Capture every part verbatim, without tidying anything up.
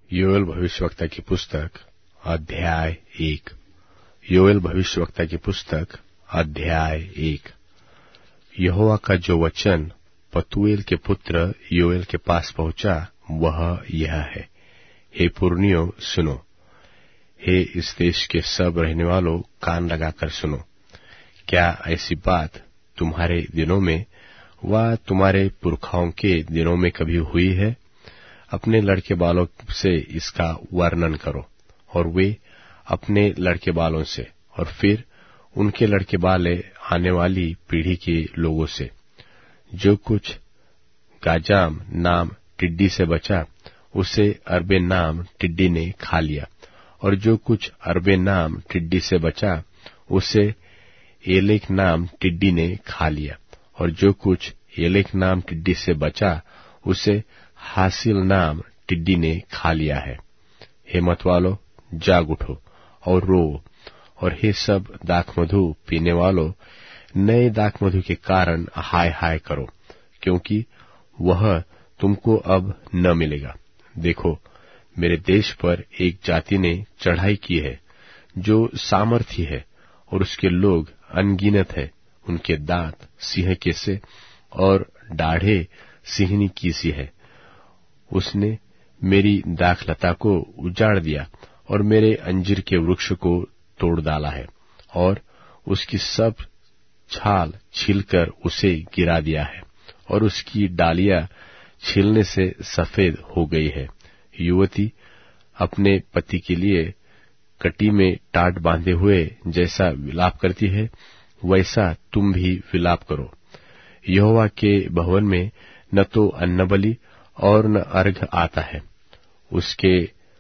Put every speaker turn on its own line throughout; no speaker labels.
योएल भविष्यवक्ता की पुस्तक अध्याय एक। योएल भविष्यवक्ता की पुस्तक अध्याय एक। यहोवा का जो वचन पतूएल के पुत्र योएल के पास पहुंचा वह यह है। हे पुरनियों सुनो, हे इस देश के सब रहने वालों कान लगाकर सुनो। क्या ऐसी बात तुम्हारे दिनों में व तुम्हारे पुरखाओं के दिनों में कभी हुई है? अपने लड़के बालों से इसका वर्णन करो, और वे अपने लड़के बालों से, और फिर उनके लड़के बाले आने वाली पीढ़ी के लोगों से। जो कुछ गाजाम नाम टिड्डी से बचा उसे अरबे नाम टिड्डी ने खा लिया, और जो कुछ अरबे नाम टिड्डी से बचा उसे एलेक नाम टिड्डी ने खा लिया, और जो कुछ एलेक नाम टिड्डी से बचा उसे हासिल नाम टिड्डी ने खा लिया है। हे मतवालो, जाग उठो और रो, और हे सब दाखमधु पीने वालों, नए दाखमधु के कारण हाय हाय करो, क्योंकि वह तुमको अब न मिलेगा। देखो, मेरे देश पर एक जाति ने चढ़ाई की है जो सामर्थी है, और उसके लोग अनगिनत है। उनके दांत सिंह के से और दाढ़े सिंहनी की सी है। उसने मेरी दाखलता को उजाड़ दिया और मेरे अंजीर के वृक्ष को तोड़ डाला है, और उसकी सब छाल छीलकर उसे गिरा दिया है, और उसकी डालियां छीलने से सफेद हो गई है। युवती अपने पति के लिए कटी में टाट बांधे हुए जैसा विलाप करती है, वैसा तुम भी विलाप करो। यहोवा के भवन में न तो अन्नबलि और न अर्घ आता है। उसके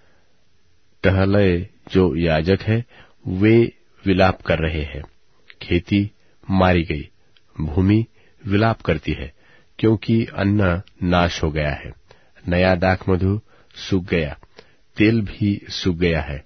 टहलए जो याजक है वे विलाप कर रहे हैं। खेती मारी गई, भूमि विलाप करती है, क्योंकि अन्न नाश हो गया है। नया दाखमधु सूख गया, तेल भी सूख गया है।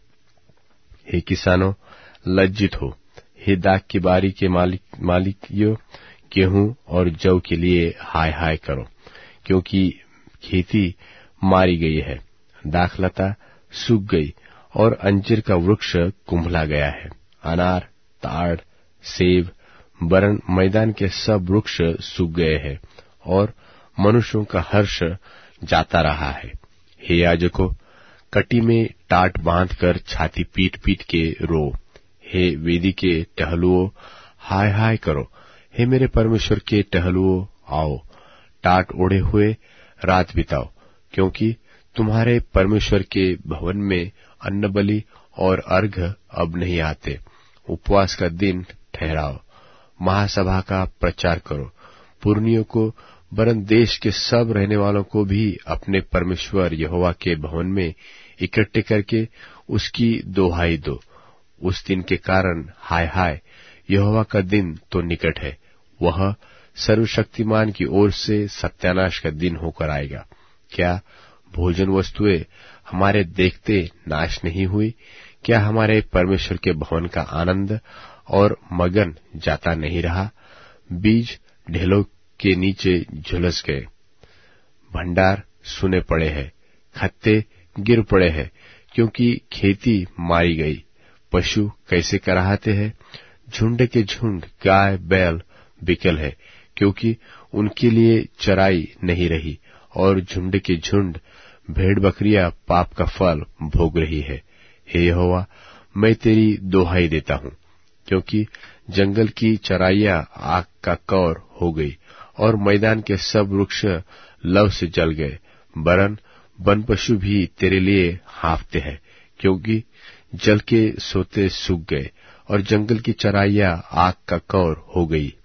हे किसानों, लज्जित हो। हे दाख की बारी के मालिक मालिकियों, गेहूं और जौ के लिए हाय हाय करो, क्योंकि खेती मारी गई है, दाखलता सूख गई, और अंजीर का वृक्ष कुंभला गया है। अनार, ताड़, सेब, बरन मैदान के सब वृक्ष सूख गए हैं, और मनुष्यों का हर्ष जाता रहा है। हे याजकों, कटी में टाट बांधकर छाती पीट पीट के रो। हे वेदी के टहलुओं, हाय हाय करो। हे मेरे परमेश्वर के टहलुओं, आओ, टाट ओढ़े हुए रात बिताओ, क्योंकि तुम्हारे परमेश्वर के भवन में अन्नबलि और अर्घ अब नहीं आते। उपवास का दिन ठहराओ, महासभा का प्रचार करो। पुरनियों को वरन देश के सब रहने वालों को भी अपने परमेश्वर यहोवा के भवन में इकट्ठे करके उसकी दोहाई दो। उस दिन के कारण हाय हाय, यहोवा का दिन तो निकट है। वह सर्वशक्तिमान की ओर से सत्यानाश का दिन होकर आएगा। क्या भोजन वस्तुएं हमारे देखते नाश नहीं हुई? क्या हमारे परमेश्वर के भवन का आनंद और मगन जाता नहीं रहा? बीज ढेलों के नीचे झुलस गए, भंडार सुने पड़े हैं, खत्ते गिर पड़े हैं, क्योंकि खेती मारी गई। पशु कैसे कराहते हैं, झुंड के झुंड गाय बैल बिकल है, क्योंकि उनके लिए चराई नहीं रही, और झुंड के झुंड भेड़ बकरियां पाप का फल भोग रही है। हे यहोवा, मैं तेरी दोहाई देता हूँ, क्योंकि जंगल की चराइयां आग का कौर हो गई, और मैदान के सब वृक्ष लव से जल गए। वरन वन पशु भी तेरे लिए हाँफते हैं, क्योंकि जल के सोते सूख गए, और जंगल की चराइयां आग का कौर हो गई।